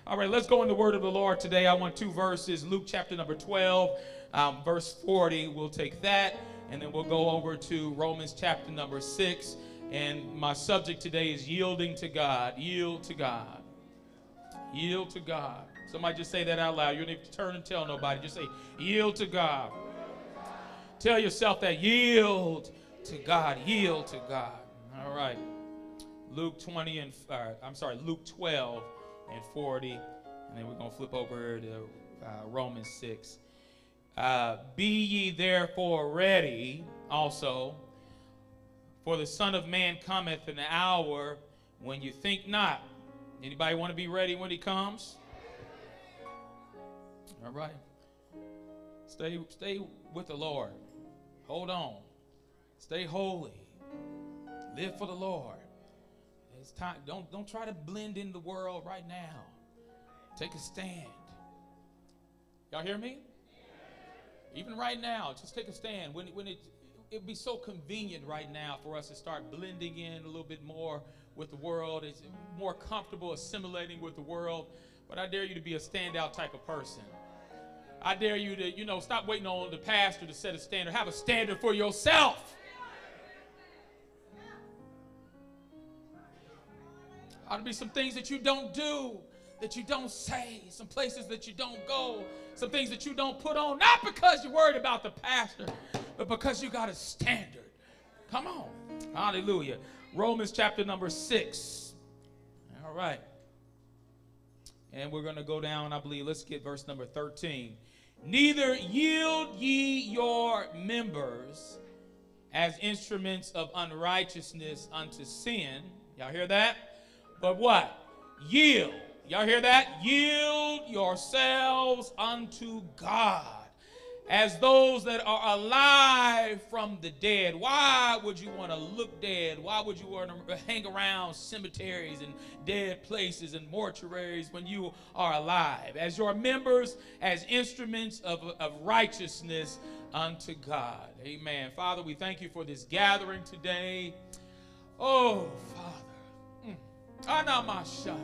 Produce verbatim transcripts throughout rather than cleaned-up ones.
All right, let's go in the word of the Lord today. I want two verses. Luke chapter number twelve, um, verse forty. We'll take that, and then we'll go over to Romans chapter number six. And my subject today is yielding to God. Yield to God. Yield to God. Somebody just say that out loud. You don't need to turn and tell nobody. Just say, yield to God. Tell yourself that. Yield to God. Yield to God. All right. Luke twenty and, uh, I'm sorry, Luke twelve and forty. And then we're going to flip over to uh, Romans six. Uh, Be ye therefore ready also, for the Son of Man cometh in an hour when you think not. Anybody want to be ready when he comes? All right. Stay, stay with the Lord. Hold on. Stay holy. Live for the Lord. It's time. Don't, don't try to blend in the world right now. Take a stand. Y'all hear me? Even right now, just take a stand. When, when it, it'd be so convenient right now for us to start blending in a little bit more with the world. It's more comfortable assimilating with the world. But I dare you to be a standout type of person. I dare you to, you know, stop waiting on the pastor to set a standard. Have a standard for yourself. Ought to be some things that you don't do, that you don't say, some places that you don't go, some things that you don't put on, not because you're worried about the pastor, but because you got a standard. Come on. Hallelujah. Romans chapter number six. All right. And we're going to go down, I believe, let's get verse number thirteen. Neither yield ye your members as instruments of unrighteousness unto sin. Y'all hear that? But what? Yield. Y'all hear that? Yield yourselves unto God as those that are alive from the dead. Why would you want to look dead? Why would you want to hang around cemeteries and dead places and mortuaries when you are alive? As your members, as instruments of, of righteousness unto God. Amen. Father, we thank you for this gathering today. Oh, Father. Anamashaya.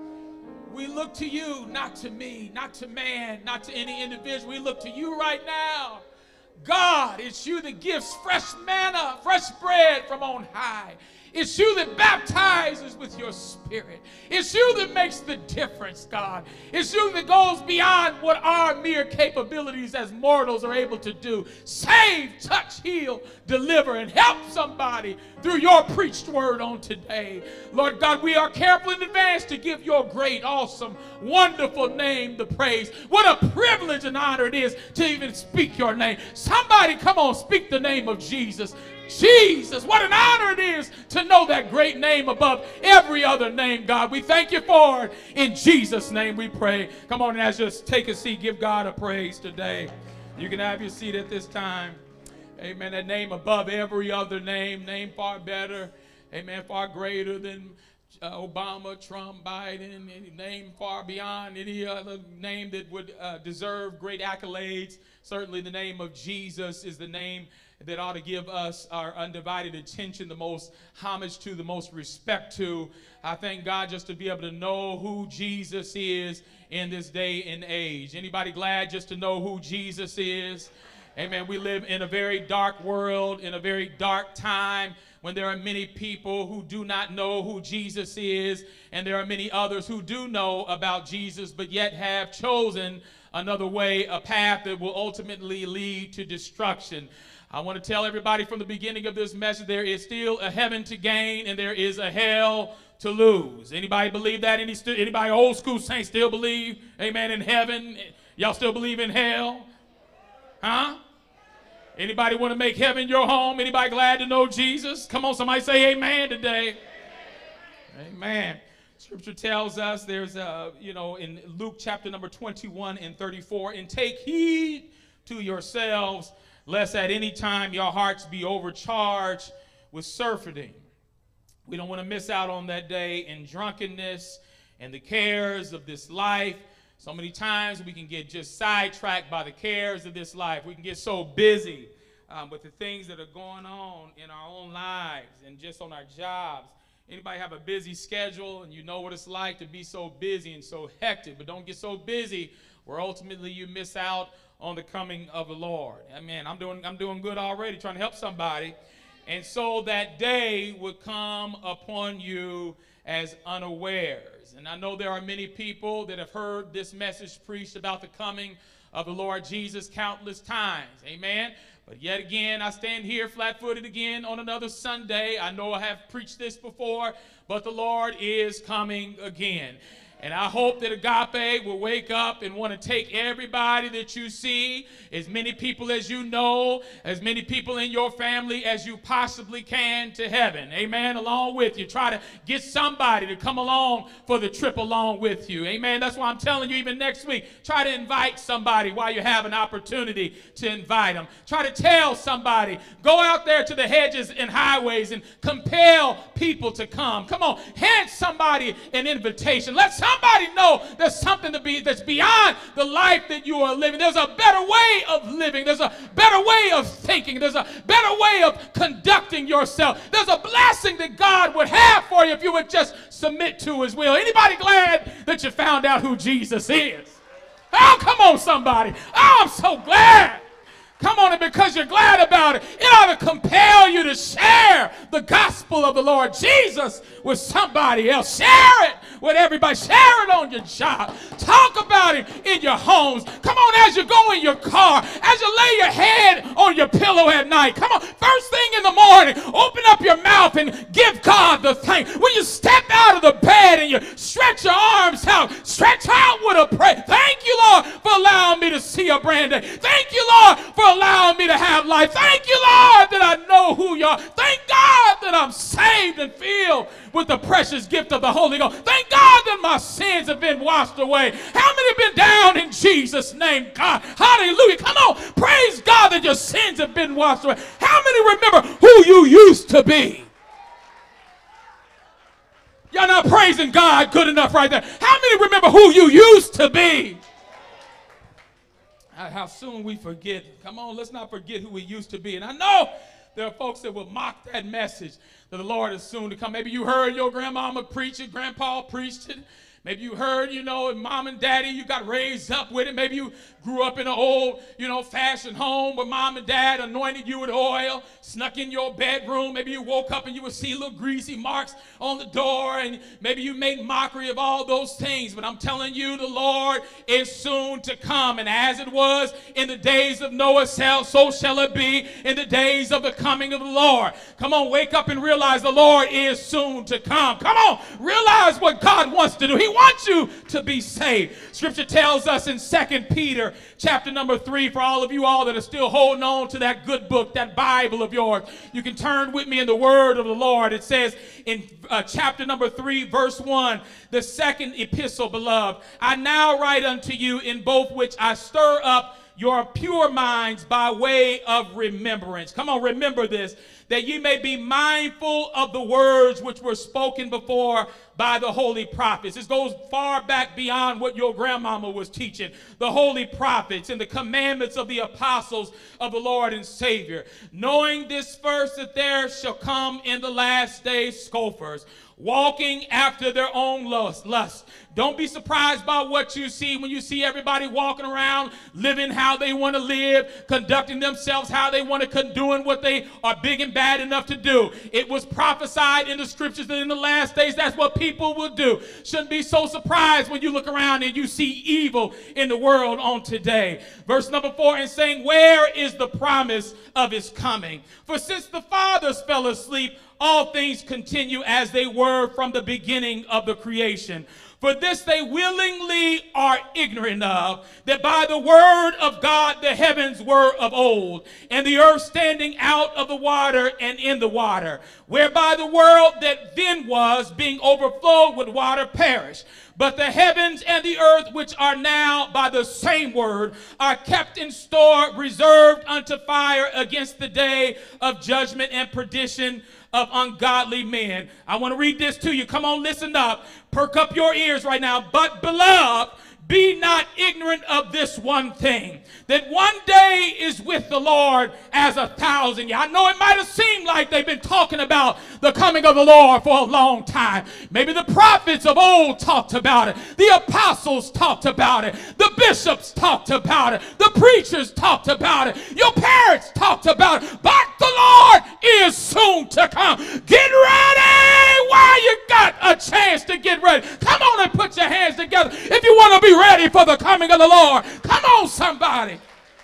We look to you, not to me, not to man, not to any individual. We look to you right now. God, it's you that gives fresh manna, fresh bread from on high. It's you that baptizes with your spirit. It's you that makes the difference, God. It's you that goes beyond what our mere capabilities as mortals are able to do. Save, touch, heal, deliver, and help somebody through your preached word on today. Lord God, we are careful in advance to give your great, awesome, wonderful name the praise. What a privilege and honor it is to even speak your name. Somebody come on, speak the name of Jesus. Jesus, what an honor it is to know that great name above every other name, God. We thank you for it. In Jesus' name we pray. Come on, and as just take a seat, give God a praise today. You can have your seat at this time. Amen. That name above every other name, name far better. Amen. Far greater than uh, Obama, Trump, Biden, any name far beyond any other name that would uh, deserve great accolades. Certainly the name of Jesus is the name that ought to give us our undivided attention, the most homage to, the most respect to. I thank God just to be able to know who Jesus is in this day and age. Anybody glad just to know who Jesus is? Amen. We live in a very dark world, in a very dark time, when there are many people who do not know who Jesus is, and there are many others who do know about Jesus, but yet have chosen another way, a path that will ultimately lead to destruction. I want to tell everybody from the beginning of this message, there is still a heaven to gain and there is a hell to lose. Anybody believe that? Any st- anybody old school saints still believe, amen, in heaven? Y'all still believe in hell? Huh? Anybody want to make heaven your home? Anybody glad to know Jesus? Come on, somebody say amen today. Amen. Amen. Scripture tells us there's a, you know, in Luke chapter number twenty-one and thirty-four, and take heed to yourselves, lest at any time your hearts be overcharged with surfeiting. We don't want to miss out on that day in drunkenness and the cares of this life. So many times we can get just sidetracked by the cares of this life. We can get so busy um, with the things that are going on in our own lives and just on our jobs Anybody have a busy schedule and you know what it's like to be so busy and so hectic, but don't get so busy where ultimately you miss out on the coming of the Lord. Amen. I'm doing, I'm doing good already, trying to help somebody. And so that day would come upon you as unawares. And I know there are many people that have heard this message preached about the coming of the Lord Jesus countless times. Amen. But yet again, I stand here flat-footed again on another Sunday. I know I have preached this before, but the Lord is coming again. And I hope that Agape will wake up and want to take everybody that you see, as many people as you know, as many people in your family as you possibly can, to heaven. Amen. Along with you. Try to get somebody to come along for the trip along with you. Amen. That's why I'm telling you, even next week, try to invite somebody while you have an opportunity to invite them. Try to tell somebody. Go out there to the hedges and highways and compel people to come. Come on. Hand somebody an invitation. Let somebody Somebody know there's something to be that's beyond the life that you are living. There's a better way of living. There's a better way of thinking. There's a better way of conducting yourself. There's a blessing that God would have for you if you would just submit to his will. Anybody glad that you found out who Jesus is? Oh, come on, somebody. Oh, I'm so glad. Come on, and because you're glad about it, it ought to compel you to share the gospel of the Lord Jesus with somebody else. Share it with everybody. Share it on your job. Talk about it in your homes. Come on, as you go in your car, as you lay your head on your pillow at night. Come on, first thing in the morning, open up your mouth and give God the thanks. When you step out of the bed and you stretch your arms out, stretch out with a prayer. Thank you, Lord, for allowing me to see a brand day. Thank you, Lord, for allowing me to have life. Thank you, Lord, that I know who you are. Thank God that I'm saved and filled with the precious gift of the Holy Ghost. Thank God that my sins have been washed away. How many have been down in Jesus' name? God, hallelujah. Come on, praise God that your sins have been washed away. How many remember who you used to be? Y'all not praising God good enough right there. How many remember who you used to be? How soon we forget. Come on, let's not forget who we used to be. And I know there are folks that will mock that message that the Lord is soon to come. Maybe you heard your grandmama preach it, grandpa preached it. Maybe you heard, you know, and mom and daddy, you got raised up with it. Maybe you grew up in an old, you know, fashioned home where mom and dad anointed you with oil, snuck in your bedroom. Maybe you woke up and you would see little greasy marks on the door, and maybe you made mockery of all those things. But I'm telling you, the Lord is soon to come. And as it was in the days of Noah, so shall it be in the days of the coming of the Lord. Come on, wake up and realize the Lord is soon to come. Come on, realize what God wants to do. He wants you to be saved. Scripture tells us in Second Peter chapter number three, for all of you all that are still holding on to that good book, that Bible of yours, you can turn with me in the word of the Lord. It says in uh, chapter number three, verse one, the second epistle, beloved, I now write unto you, in both which I stir up your pure minds by way of remembrance. Come on, remember this, that ye may be mindful of the words which were spoken before by the holy prophets. This goes far back beyond what your grandmama was teaching. The holy prophets and the commandments of the apostles of the Lord and Savior. Knowing this first, that there shall come in the last days scoffers, walking after their own lust. lust. Don't be surprised by what you see when you see everybody walking around, living how they want to live, conducting themselves how they want to, doing what they are big and bad enough to do. It was prophesied in the scriptures that in the last days, that's what people will do. Shouldn't be so surprised when you look around and you see evil in the world on today. Verse number four, and saying, where is the promise of his coming? For since the fathers fell asleep, all things continue as they were from the beginning of the creation. For this they willingly are ignorant of, that by the word of God the heavens were of old, and the earth standing out of the water and in the water, whereby the world that then was, being overflowed with water, perished. But the heavens and the earth, which are now by the same word, are kept in store, reserved unto fire against the day of judgment and perdition of ungodly men. I want to read this to you. Come on, listen up. Perk up your ears right now. But beloved, be not ignorant of this one thing, that one day is with the Lord as a thousand years. I know it might have seemed like they've been talking about the coming of the Lord for a long time. Maybe the prophets of old talked about it. The apostles talked about it. The bishops talked about it. The preachers talked about it. Your parents talked about it. But the Lord is soon to come. Get ready while you got a chance to get ready. Come on and put your hands together if you want to be ready for the coming of the Lord. Come on, somebody.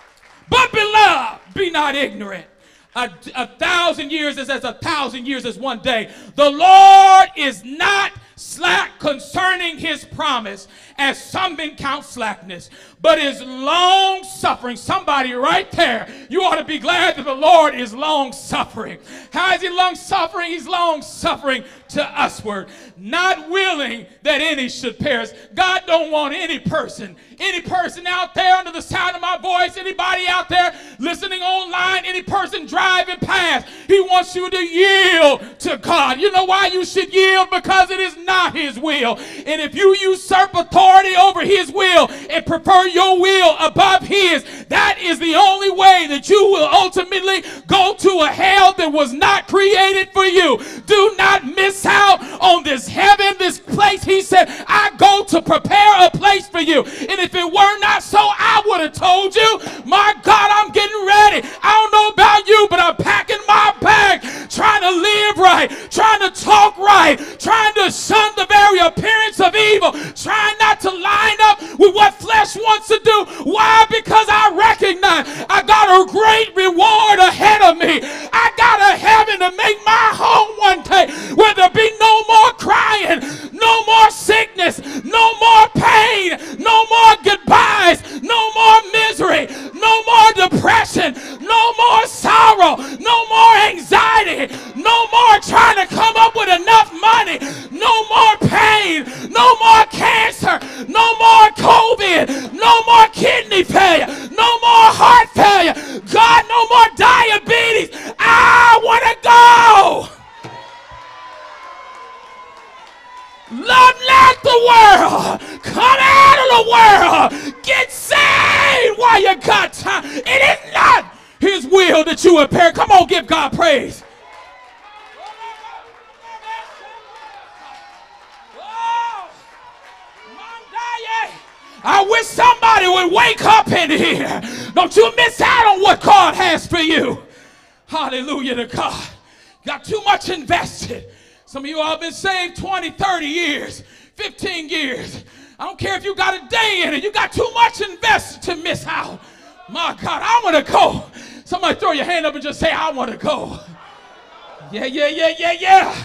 But beloved, be not ignorant. A, a thousand years is as a thousand years as one day. The Lord is not slack concerning his promise, as some men count slackness, but is long suffering. Somebody right there, you ought to be glad that the Lord is long suffering. How is he long suffering? He's long suffering to usward, not willing that any should perish. God don't want any person, any person out there under the sound of my voice, anybody out there listening online, any person driving past, he wants you to yield to God. You know why you should yield? Because it is not his will. And if you usurp authority over his will and prefer your will above his, that is the only way that you will ultimately go to a hell that was not created for you. Do not miss out on this heaven, this place. He said, I go to prepare a place for you. And if it were not so, I would have told you, my God, I'm getting ready. I don't know about you, but I'm packing my bag, trying to live right, trying to talk right, trying to shun the very appearance of evil, trying not to line up with what flesh wants to do. Why? Because I recognize I got a great reward ahead of me. I got a heaven to make my home one day where there be no more crying, no more sickness, no more pain, no more goodbyes, no more misery, no more depression, no more sorrow, no more anxiety, no more trying to come up with enough money, no more pain, no more cancer, no more COVID, no more kidney failure, no more heart failure, God, no more diabetes. I want to go. Love not the world. Come out of the world. Get saved while you got time. It is not his will that you would perish. Come on, give God praise. I wish somebody would wake up in here. Don't you miss out on what God has for you. Hallelujah to God. Got too much invested. Some of you all have been saved twenty, thirty years, fifteen years. I don't care if you got a day in it. You got too much invested to miss out. My God, I want to go. Somebody throw your hand up and just say, I want to go. Yeah, yeah, yeah, yeah, yeah.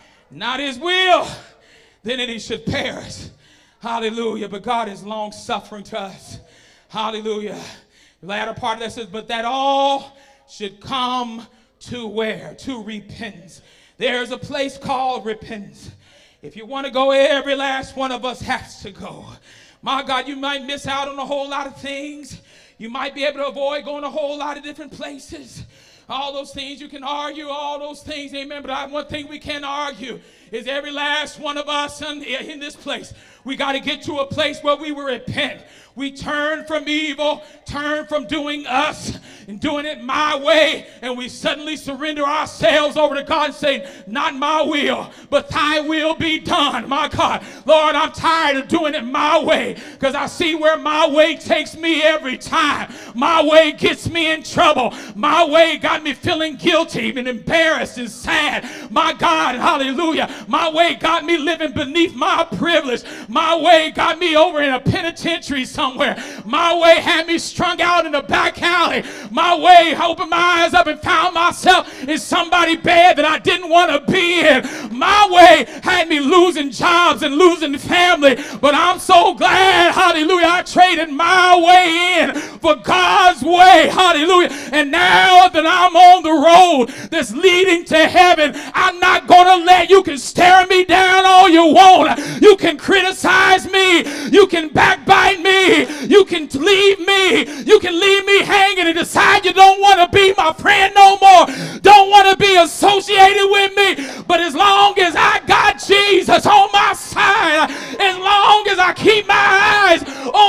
Not his will, then any should perish. Hallelujah. But God is long suffering to us. Hallelujah. The latter part of that says, but that all should come to where? To repentance. There's a place called repentance. If you want to go, every last one of us has to go. My God, you might miss out on a whole lot of things. You might be able to avoid going a whole lot of different places. All those things you can argue, all those things, amen. But I, one thing we can't argue is every last one of us in, in this place, we got to get to a place where we will repent. We turn from evil, turn from doing us and doing it my way, and we suddenly surrender ourselves over to God and say, not my will, but thy will be done. My God, Lord, I'm tired of doing it my way because I see where my way takes me every time. My way gets me in trouble. My way got me feeling guilty and embarrassed and sad. My God, hallelujah. My way got me living beneath my privilege. My way got me over in a penitentiary somewhere. My way had me strung out in the back alley. My way opened my eyes up and found myself in somebody's bed that I didn't want to be in. My way had me losing jobs and losing family. But I'm so glad, hallelujah, I traded my way in for God's way, hallelujah. And now that I'm on the road that's leading to heaven, I'm not going to let you can stare me down all you want. You can criticize me. You can backbite me. You can leave me. You can leave me hanging and decide you don't want to be my friend no more. Don't want to be associated with me. But as long as I got Jesus on my side, as long as I keep my eyes on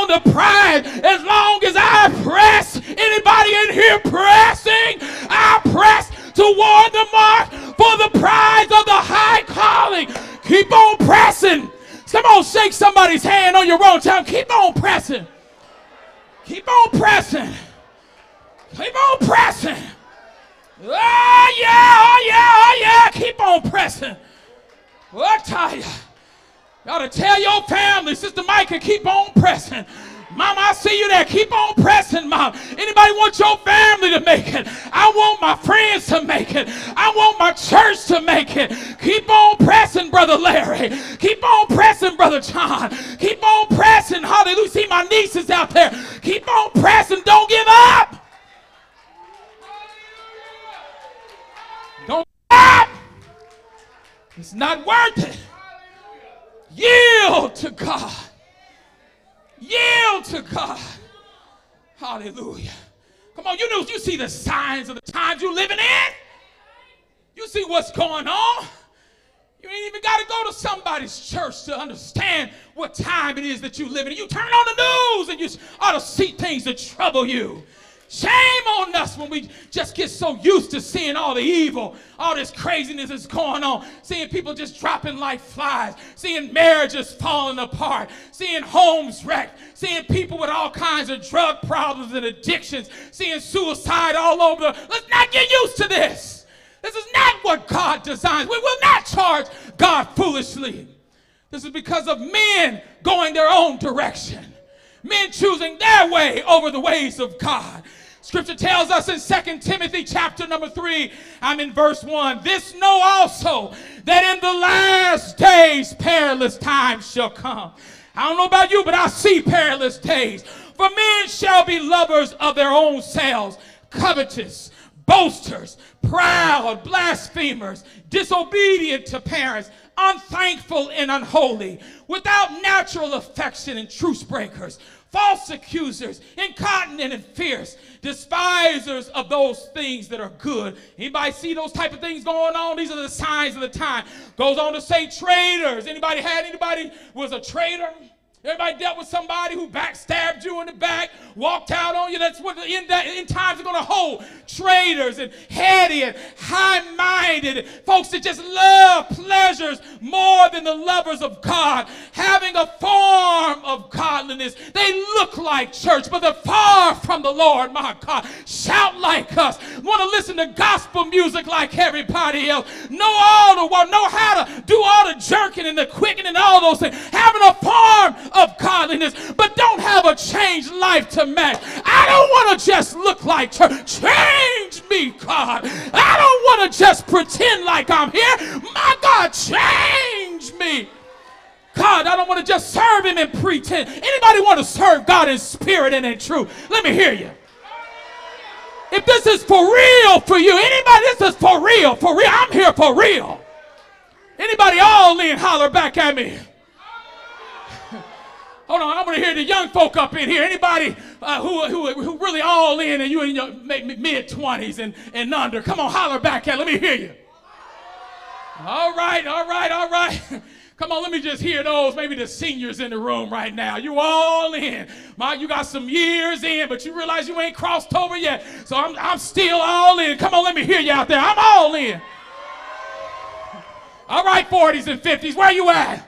the prize. As long as I press, anybody in here pressing? I press toward the mark for the prize of the high calling. Keep on pressing. Come on, shake somebody's hand on your own time. Keep on pressing. Keep on pressing. Keep on pressing. Oh yeah, oh yeah, oh yeah. Keep on pressing. What tell you? You ought to tell your family, Sister Micah, keep on pressing. Mama, I see you there. Keep on pressing, Mom. Anybody want your family to make it? I want my friends to make it. I want my church to make it. Keep on pressing, Brother Larry. Keep on pressing, Brother John. Keep on pressing. Hallelujah. See my nieces out there. Keep on pressing. Don't give up. Don't give up. It's not worth it. Yield to God. Yield to God. Hallelujah. Come on, you know, you see the signs of the times you're living in. You see what's going on. You ain't even got to go to somebody's church to understand what time it is that you live in. You turn on the news and you ought to see things that trouble you. Shame on us when we just get so used to seeing all the evil, all this craziness that's going on, seeing people just dropping like flies, seeing marriages falling apart, seeing homes wrecked, seeing people with all kinds of drug problems and addictions, seeing suicide all over the... Let's not get used to this. This is not what God designs. We will not charge God foolishly. This is because of men going their own direction. Men choosing their way over the ways of God. Scripture tells us in Second Timothy chapter number three, I'm in verse one. This know also that in the last days perilous times shall come. I don't know about you, but I see perilous days. For men shall be lovers of their own selves, covetous, boasters, proud, blasphemers, disobedient to parents, unthankful and unholy, without natural affection and truce breakers, false accusers, incontinent and fierce, despisers of those things that are good. Anybody see those type of things going on? These are the signs of the time. Goes on to say traitors. Anybody had anybody was a traitor? Everybody dealt with somebody who backstabbed you in the back, walked out on you. That's what the end, end times are going to hold. Traitors and heady and high-minded. Folks that just love pleasures more than the lovers of God. Having a form of godliness. They look like church, but they're far from the Lord. My God. Shout like us. Want to listen to gospel music like everybody else. Know all the know how to do all the jerking and the quicking and all those things. Having a form of godliness, but don't have a changed life to match. I don't want to just look like church. Change me, God. I don't want to just pretend like I'm here. My God, change me. God, I don't want to just serve him and pretend. Anybody want to serve God in spirit and in truth? Let me hear you. If this is for real for you, anybody, this is for real, for real. I'm here for real. Anybody all in, holler back at me. Hold on, I want to hear the young folk up in here. Anybody uh, who, who who really all in and you in your mid-twenties and, and under. Come on, holler back at. Let me hear you. All right, all right, all right. Come on, let me just hear those, maybe the seniors in the room right now. You all in. My, you got some years in, but you realize you ain't crossed over yet. So I'm, I'm still all in. Come on, let me hear you out there. I'm all in. All right, forties and fifties, where you at?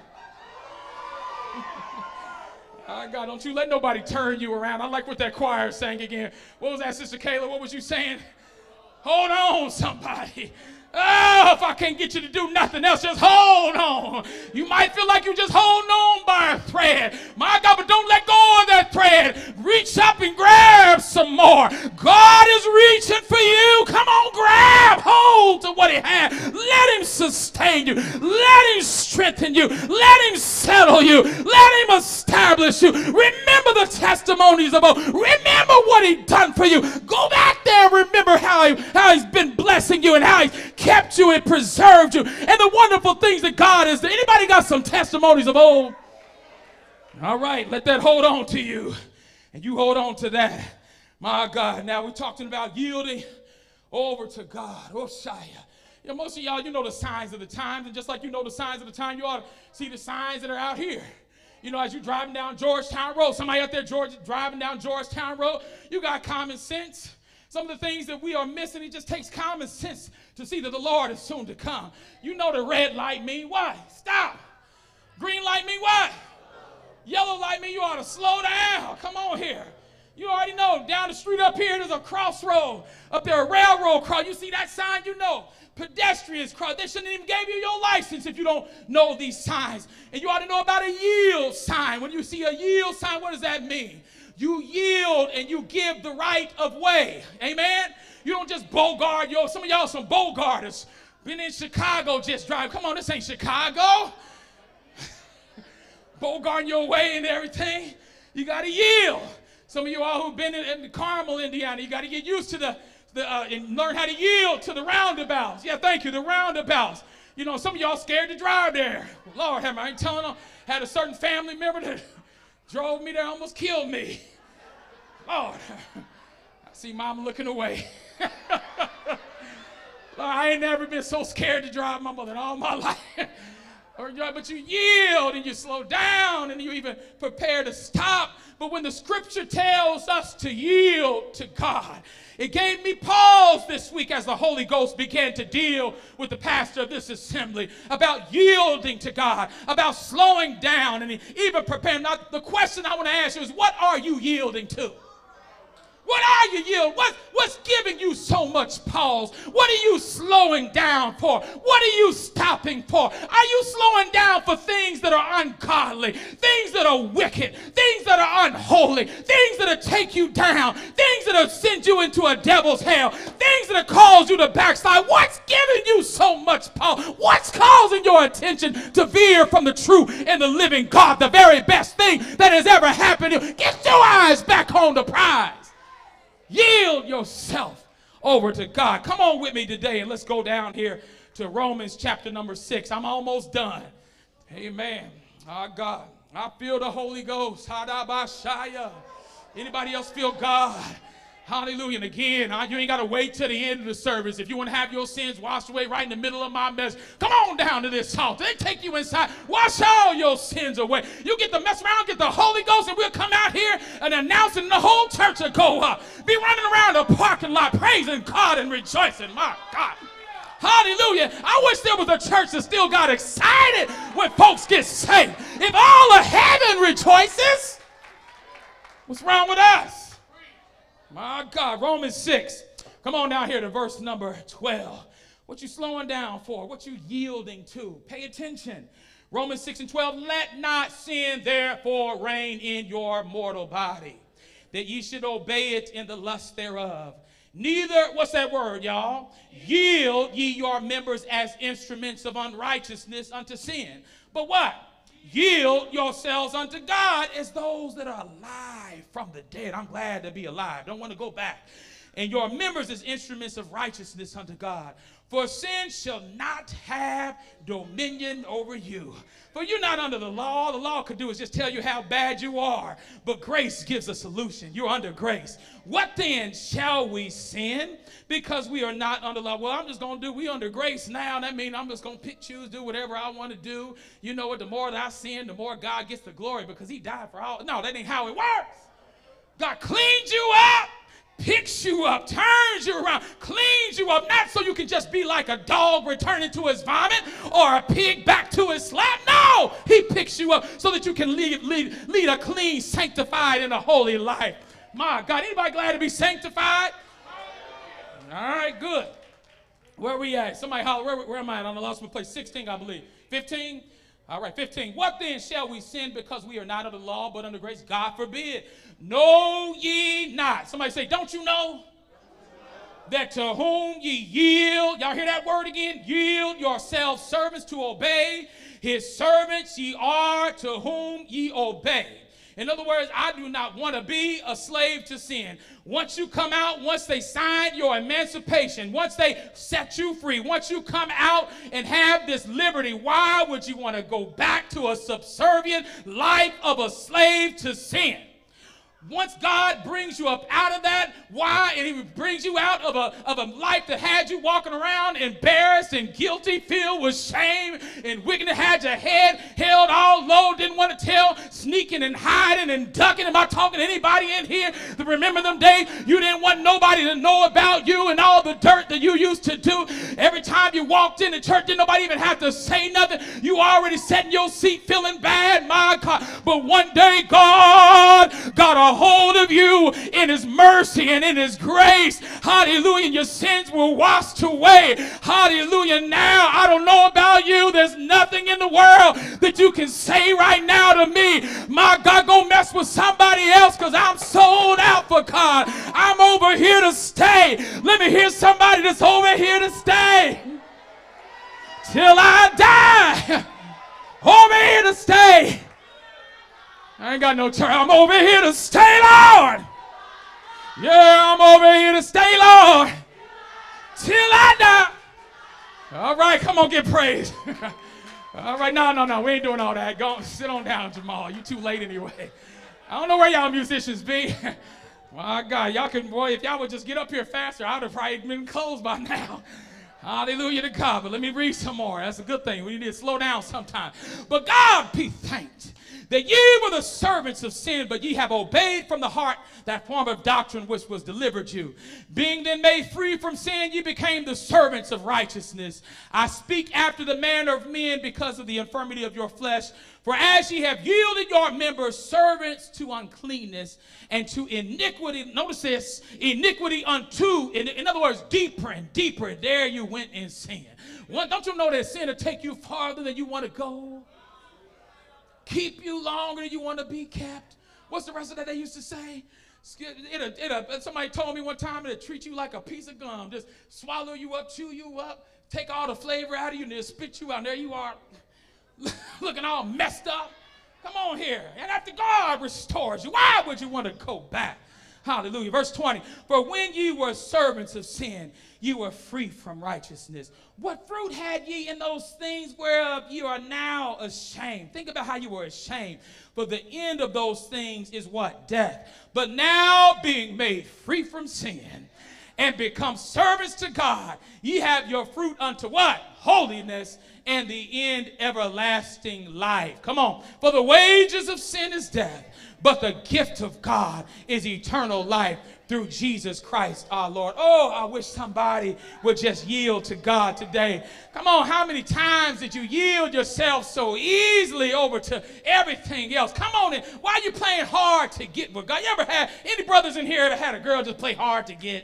Oh, God, don't you let nobody turn you around. I like what that choir sang again. What was that, Sister Kayla? What was you saying? Hold on, somebody. Oh, if I can't get you to do nothing else, just hold on. You might feel like you're just holding on by a thread. My God, but don't let go of that thread. Reach up and grab some more. God is reaching for you. Come on, grab hold to what he has. Let him sustain you. Let him strengthen you. Let him settle you. Let him establish you. Remember the testimonies of old. Remember what he done for you. Go back there and remember how, he, how he's been blessing you and how he's kept you and preserved you and the wonderful things that God has done. Anybody got some testimonies of old? All right, let that hold on to you and you hold on to that. My God, now we're talking about yielding over to God. Oh, Shia. You know, most of y'all, you know the signs of the times, and just like you know the signs of the time, you ought to see the signs that are out here. You know, as you're driving down Georgetown Road, somebody out there George, driving down Georgetown Road, you got common sense. Some of the things that we are missing, it just takes common sense to see that the Lord is soon to come. You know the red light mean what? Stop. Green light mean what? Yellow light mean you ought to slow down. Come on here. You already know, down the street up here, there's a crossroad. Up there, a railroad cross. You see that sign? You know. Pedestrians cross. They shouldn't even give you your license if you don't know these signs. And you ought to know about a yield sign. When you see a yield sign, what does that mean? You yield and you give the right of way. Amen? You don't just bogart. Yo, some of y'all some bogarters. Been in Chicago just drive. Come on, this ain't Chicago. Bogarting your way and everything. You got to yield. Some of you all who've been in, in Carmel, Indiana, you got to get used to the, the uh, and learn how to yield to the roundabouts. Yeah, thank you, the roundabouts. You know, some of y'all scared to drive there. Lord have mercy, I ain't telling them. Had a certain family member that drove me there, almost killed me. Lord, I see mama looking away. Lord, I ain't never been so scared to drive my mother in all my life. But you yield and you slow down and you even prepare to stop. But when the scripture tells us to yield to God, it gave me pause this week as the Holy Ghost began to deal with the pastor of this assembly about yielding to God, about slowing down and even preparing. Now, the question I want to ask you is, what are you yielding to? What are you yielding? What, what's giving you so much pause? What are you slowing down for? What are you stopping for? Are you slowing down for things that are ungodly, things that are wicked, things that are unholy, things that will take you down, things that will send you into a devil's hell, things that will cause you to backslide? What's giving you so much pause? What's causing your attention to veer from the true and the living God, the very best thing that has ever happened to you? Get your eyes back on the prize. Yield yourself over to God. Come on with me today and let's go down here to Romans chapter number six. I'm almost done. Amen. Our God. I feel the Holy Ghost. Hadabashaya. Anybody else feel God? Hallelujah. And again, you ain't got to wait till the end of the service. If you want to have your sins washed away right in the middle of my mess, come on down to this altar. They take you inside. Wash all your sins away. You get to mess around, get the Holy Ghost, and we'll come out here and announce it, and the whole church will go up. Be running around the parking lot praising God and rejoicing. My God. Hallelujah. I wish there was a church that still got excited when folks get saved. If all of heaven rejoices, what's wrong with us? My God, Romans six. Come on down here to verse number twelve. What you slowing down for? What you yielding to? Pay attention. Romans six and twelve. Let not sin therefore reign in your mortal body, that ye should obey it in the lust thereof. Neither, what's that word, y'all? Yield ye your members as instruments of unrighteousness unto sin. But what? Yield yourselves unto God as those that are alive from the dead. I'm glad to be alive. Don't want to go back. And your members as instruments of righteousness unto God. For sin shall not have dominion over you. For you're not under the law. All the law could do is just tell you how bad you are. But grace gives a solution. You're under grace. What then shall we sin because we are not under law? Well, I'm just going to do, we under grace now. That means I'm just going to pick, choose, do whatever I want to do. You know what? The more that I sin, the more God gets the glory because he died for all. No, that ain't how it works. God cleaned you up. Picks you up, turns you around, cleans you up, not so you can just be like a dog returning to his vomit or a pig back to his slap. No, he picks you up so that you can lead, lead, lead a clean, sanctified, and a holy life. My God, anybody glad to be sanctified? All right, good. Where are we at? Somebody holler, where, where am I at? On the last one, place sixteen, I believe. fifteen? All right, fifteen. What then shall we sin because we are not under the law but under grace? God forbid. Know ye not. Somebody say, don't you know that to whom ye yield, y'all hear that word again? Yield yourselves servants to obey. His servants ye are to whom ye obey. In other words, I do not want to be a slave to sin. Once you come out, once they sign your emancipation, once they set you free, once you come out and have this liberty, why would you want to go back to a subservient life of a slave to sin? Once God brings you up out of that, why? And he brings you out of a, of a life that had you walking around embarrassed and guilty, filled with shame and wickedness, had your head held all low, didn't want to tell, sneaking and hiding and ducking. Am I talking to anybody in here to remember them days? You didn't want nobody to know about you and all the dirt that you used to do. Every time you walked in the church, didn't nobody even have to say nothing. You already sat in your seat feeling bad, my God. But one day, God got a hold of you in his mercy and in his grace. Hallelujah. And your sins were washed away. Hallelujah. Now, I don't know about you. There's nothing in the world that you can say right now to me. My God, go mess with somebody else, because I'm sold out for God. I'm over here to stay. Let me hear somebody that's over here to stay till I die. Over here to stay. I ain't got no turn. I'm over here to stay, Lord. Yeah, I'm over here to stay, Lord, till I die. All right, come on, get praise. All right, no, no, no, we ain't doing all that. Go sit on down, Jamal. You too late anyway. I don't know where y'all musicians be. My God, y'all can, boy, if y'all would just get up here faster, I'd have probably been closed by now. Hallelujah to God. But let me read some more. That's a good thing. We need to slow down sometime. But God be thanked that ye were the servants of sin, but ye have obeyed from the heart that form of doctrine which was delivered you. Being then made free from sin, ye became the servants of righteousness. I speak after the manner of men because of the infirmity of your flesh. For as ye have yielded your members servants to uncleanness and to iniquity, notice this, iniquity unto, in, in other words, deeper and deeper, there you went in sin. One, don't you know that sin will take you farther than you want to go? Keep you longer than you want to be kept. What's the rest of that they used to say? It'll, it'll, somebody told me one time it'll treat you like a piece of gum. Just swallow you up, chew you up, take all the flavor out of you, and then spit you out. And there you are, looking all messed up. Come on here. And after God restores you, why would you want to go back? Hallelujah. Verse twenty. For when ye were servants of sin, ye were free from righteousness. What fruit had ye in those things whereof you are now ashamed? Think about how you were ashamed. For the end of those things is what? Death. But now being made free from sin and become servants to God, ye have your fruit unto what? Holiness, and the end everlasting life. Come on. For the wages of sin is death, but the gift of God is eternal life through Jesus Christ our Lord. Oh, I wish somebody would just yield to God today. Come on, how many times did you yield yourself so easily over to everything else? Come on, in. Why are you playing hard to get with God? You ever had any brothers in here that had a girl just play hard to get?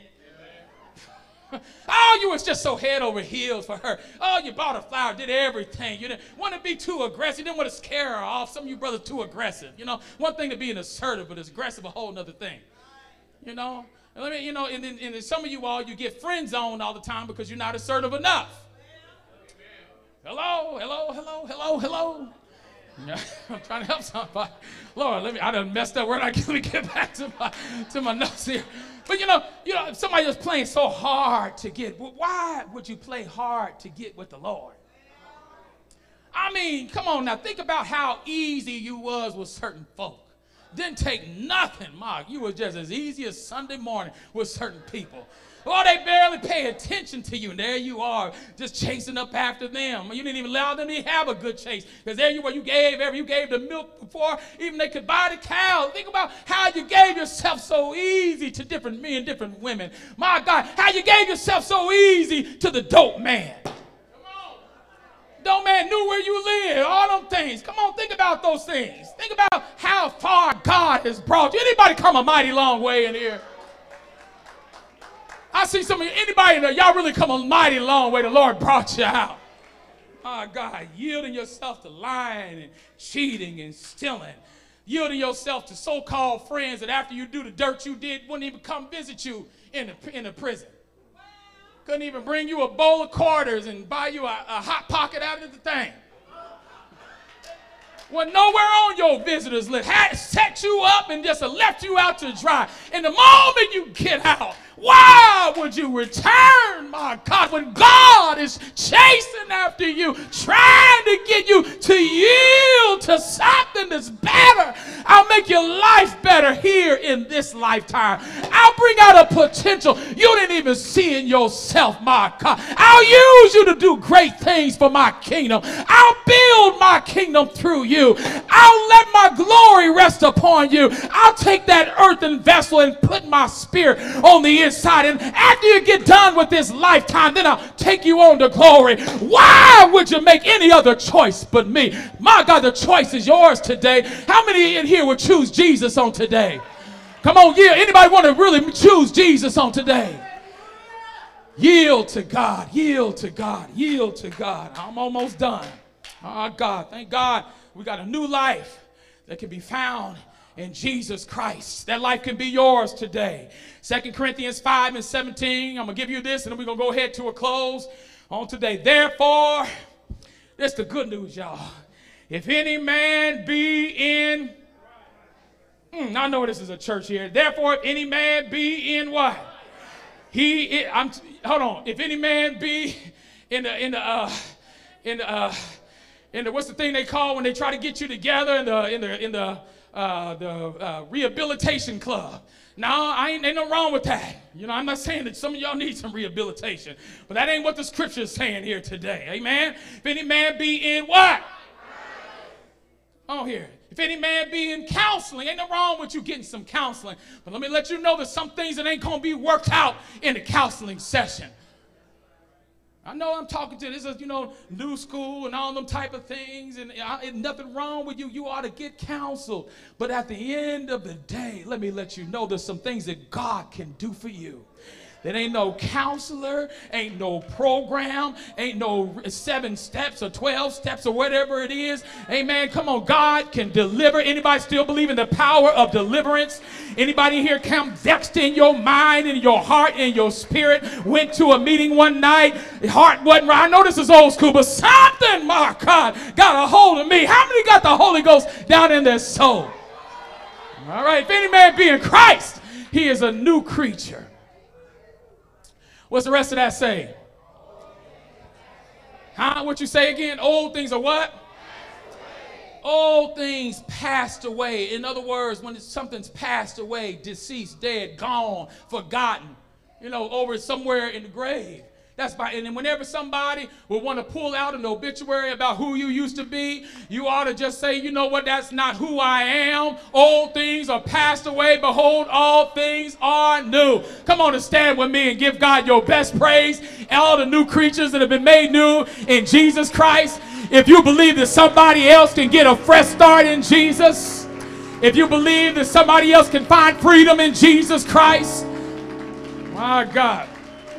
Oh, you was just so head over heels for her. Oh, you bought a flower, did everything. You didn't want to be too aggressive. You didn't want to scare her off. Some of you brothers too aggressive. You know, one thing to be an assertive, but it's aggressive a whole nother thing. You know, and let me, you know, and then and some of you all, you get friend zoned all the time because you're not assertive enough. Hello, hello, hello, hello, hello. Yeah, I'm trying to help somebody. Lord, let me, I done messed up. Where did I let me get back to my to my notes here? But you know, you know, if somebody was playing so hard to get, well, why would you play hard to get with the Lord? I mean, come on now, think about how easy you was with certain folk. Didn't take nothing, Mark. You were just as easy as Sunday morning with certain people. Oh, they barely pay attention to you, and there you are, just chasing up after them. You didn't even allow them to have a good chase, because there you were, you gave every, you gave the milk before even they could buy the cow. Think about how you gave yourself so easy to different men, different women. My God, how you gave yourself so easy to the dope man. Dope man knew where you live, all them things. Come on, think about those things. Think about how far God has brought you. Anybody come a mighty long way in here? I see some of you, anybody in there, y'all really come a mighty long way. The Lord brought you out. My God, yielding yourself to lying and cheating and stealing. Yielding yourself to so-called friends that after you do the dirt you did, wouldn't even come visit you in the, in the prison. Couldn't even bring you a bowl of quarters and buy you a, a hot pocket out of the thing. Well, nowhere on your visitors list. Had set you up up and just left you out to dry. And the moment you get out, why would you return, my God, when God is chasing after you, trying to get you to yield to something that's better? I'll make your life better here in this lifetime. I'll bring out a potential you didn't even see in yourself, my God. I'll use you to do great things for my kingdom. I'll build my kingdom through you. I'll let my glory rest upon you. I'll take that earthen vessel and put my spirit on the inside. And after you get done with this lifetime, then I'll take you on to glory. Why would you make any other choice but me? My God, the choice is yours today. How many in here would choose Jesus on today? Come on, yeah. Anybody want to really choose Jesus on today? Yield to God, yield to God, yield to God. I'm almost done. Oh, God, thank God we got a new life that can be found in Jesus Christ. That life can be yours today. Second Corinthians five and seventeen. I'm going to give you this, and then we're going to go ahead to a close on today. Therefore, that's the good news, y'all. If any man be in, mm, I know this is a church here. Therefore, if any man be in what? He, I'm, hold on. If any man be in the, in the, uh, in the, uh, in the, what's the thing they call when they try to get you together in the, in the, in the, uh, the uh, rehabilitation club. No, I ain't, ain't no wrong with that. You know, I'm not saying that some of y'all need some rehabilitation, but that ain't what the scripture is saying here today. Amen. If any man be in what? Oh, here. If any man be in counseling, ain't no wrong with you getting some counseling. But let me let you know there's some things that ain't going to be worked out in the counseling session. I know I'm talking to this is, you know, new school and all them type of things, and, and nothing wrong with you. You ought to get counseled. But at the end of the day, let me let you know there's some things that God can do for you. There ain't no counselor, ain't no program, ain't no seven steps or twelve steps or whatever it is. Amen. Come on, God can deliver. Anybody still believe in the power of deliverance? Anybody here come vexed in your mind, in your heart, in your spirit? Went to a meeting one night, heart wasn't right. I know this is old school, but something, my God, got a hold of me. How many got the Holy Ghost down in their soul? All right, if any man be in Christ, he is a new creature. What's the rest of that say? Huh? What you say again? Old things are what? Old things passed away. In other words, when something's passed away, deceased, dead, gone, forgotten, you know, over somewhere in the grave. That's by, and then whenever somebody will want to pull out an obituary about who you used to be, you ought to just say, you know what, that's not who I am. Old things are passed away. Behold, all things are new. Come on and stand with me and give God your best praise. All the new creatures that have been made new in Jesus Christ. If you believe that somebody else can get a fresh start in Jesus, if you believe that somebody else can find freedom in Jesus Christ, my God.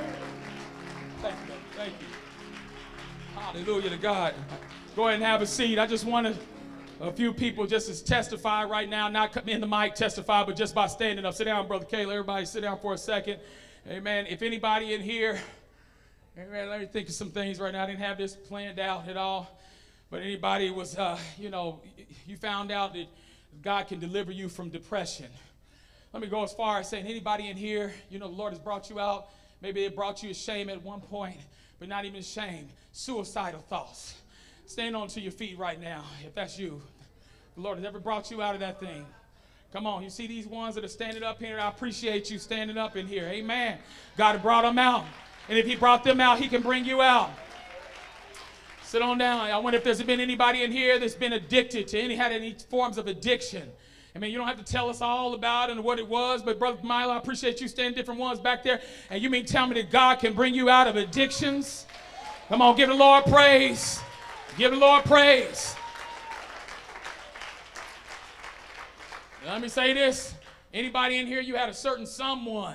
Hallelujah to God. Go ahead and have a seat. I just wanted a few people just to testify right now, not come in the mic, testify, but just by standing up. Sit down, Brother Kayla. Everybody sit down for a second. Amen. If anybody in here, amen, let me think of some things right now. I didn't have this planned out at all. But anybody was, uh, you know, you found out that God can deliver you from depression. Let me go as far as saying anybody in here, you know, the Lord has brought you out. Maybe it brought you to shame at one point, but not even shame. Suicidal thoughts. Stand on to your feet right now if that's you. The Lord has ever brought you out of that thing. Come on, you see these ones that are standing up here? I appreciate you standing up in here. Amen. God brought them out. And if he brought them out, he can bring you out. Sit on down. I wonder if there's been anybody in here that's been addicted to any, had any forms of addiction. I mean, you don't have to tell us all about it and what it was, but Brother Milo, I appreciate you standing different ones back there. And you mean tell me that God can bring you out of addictions? Come on, give the Lord praise. Give the Lord praise. Now, let me say this. Anybody in here, you had a certain someone.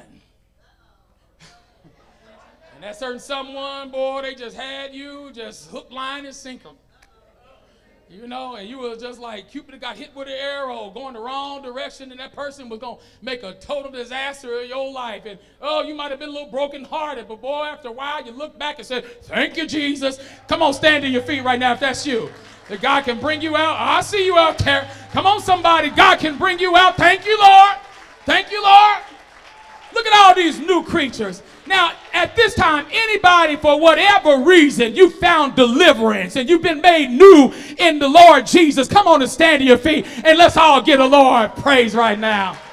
And that certain someone, boy, they just had you just hook, line, and sinker. You know, and you were just like Cupid got hit with an arrow going the wrong direction, and that person was going to make a total disaster of your life. And, oh, you might have been a little brokenhearted, but, boy, after a while, you look back and say, thank you, Jesus. Come on, stand to your feet right now if that's you. That God can bring you out. I see you out there. Come on, somebody. God can bring you out. Thank you, Lord. Thank you, Lord. Look at all these new creatures. Now, at this time, anybody, for whatever reason, you found deliverance and you've been made new in the Lord Jesus, come on and stand to your feet and let's all give the Lord praise right now.